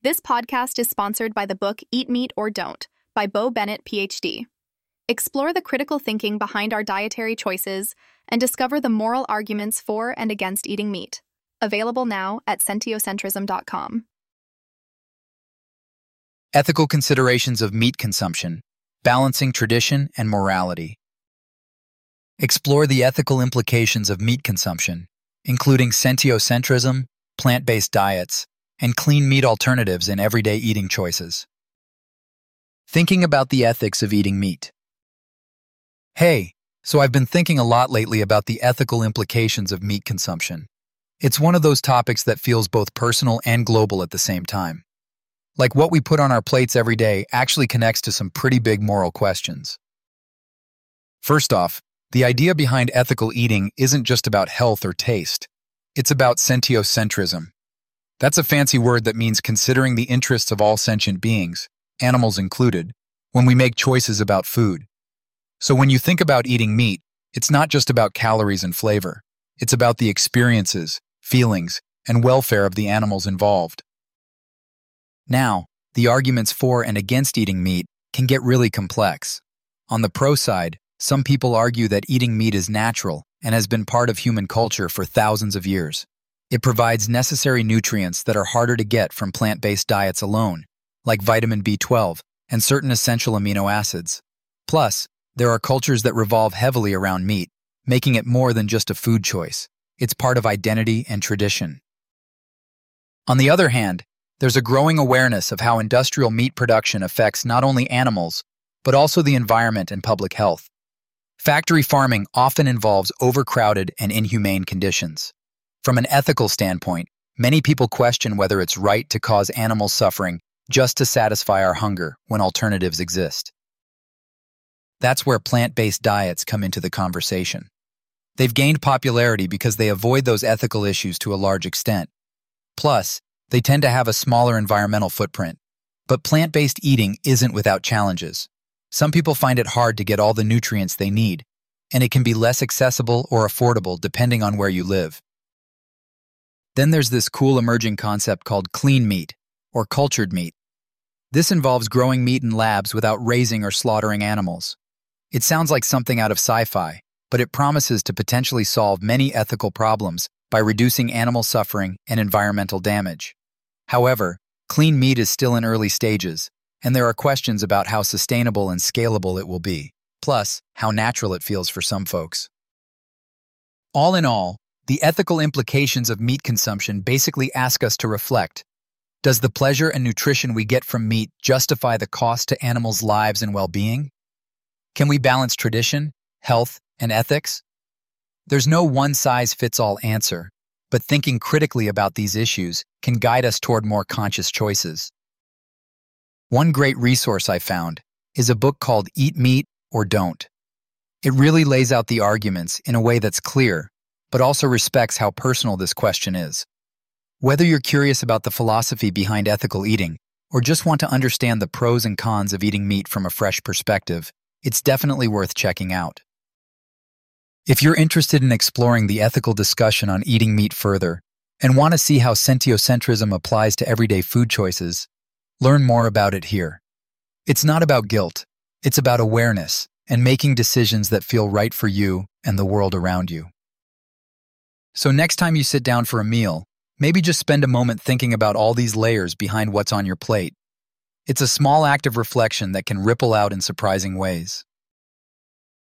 This podcast is sponsored by the book Eat Meat or Don't by Bo Bennett, PhD. Explore the critical thinking behind our dietary choices and discover the moral arguments for and against eating meat. Available now at sentiocentrism.com. Ethical considerations of meat consumption, balancing tradition and morality. Explore the ethical implications of meat consumption, including sentiocentrism, plant-based diets, and clean meat alternatives in everyday eating choices. Thinking about the ethics of eating meat. Hey, so I've been thinking a lot lately about the ethical implications of meat consumption. It's one of those topics that feels both personal and global at the same time. Like what we put on our plates every day actually connects to some pretty big moral questions. First off, the idea behind ethical eating isn't just about health or taste. It's about sentiocentrism. That's a fancy word that means considering the interests of all sentient beings, animals included, when we make choices about food. So when you think about eating meat, it's not just about calories and flavor. It's about the experiences, feelings, and welfare of the animals involved. Now, the arguments for and against eating meat can get really complex. On the pro side, some people argue that eating meat is natural and has been part of human culture for thousands of years. It provides necessary nutrients that are harder to get from plant-based diets alone, like vitamin B12 and certain essential amino acids. Plus, there are cultures that revolve heavily around meat, making it more than just a food choice. It's part of identity and tradition. On the other hand, there's a growing awareness of how industrial meat production affects not only animals, but also the environment and public health. Factory farming often involves overcrowded and inhumane conditions. From an ethical standpoint, many people question whether it's right to cause animal suffering just to satisfy our hunger when alternatives exist. That's where plant-based diets come into the conversation. They've gained popularity because they avoid those ethical issues to a large extent. Plus, they tend to have a smaller environmental footprint. But plant-based eating isn't without challenges. Some people find it hard to get all the nutrients they need, and it can be less accessible or affordable depending on where you live. Then there's this cool emerging concept called clean meat, or cultured meat. This involves growing meat in labs without raising or slaughtering animals. It sounds like something out of sci-fi, but it promises to potentially solve many ethical problems by reducing animal suffering and environmental damage. However, clean meat is still in early stages, and there are questions about how sustainable and scalable it will be, plus how natural it feels for some folks. All in all, the ethical implications of meat consumption basically ask us to reflect. Does the pleasure and nutrition we get from meat justify the cost to animals' lives and well-being? Can we balance tradition, health, and ethics? There's no one-size-fits-all answer, but thinking critically about these issues can guide us toward more conscious choices. One great resource I found is a book called Eat Meat or Don't. It really lays out the arguments in a way that's clear, but also respects how personal this question is. Whether you're curious about the philosophy behind ethical eating, or just want to understand the pros and cons of eating meat from a fresh perspective, it's definitely worth checking out. If you're interested in exploring the ethical discussion on eating meat further, and want to see how sentiocentrism applies to everyday food choices, learn more about it here. It's not about guilt, it's about awareness and making decisions that feel right for you and the world around you. So next time you sit down for a meal, maybe just spend a moment thinking about all these layers behind what's on your plate. It's a small act of reflection that can ripple out in surprising ways.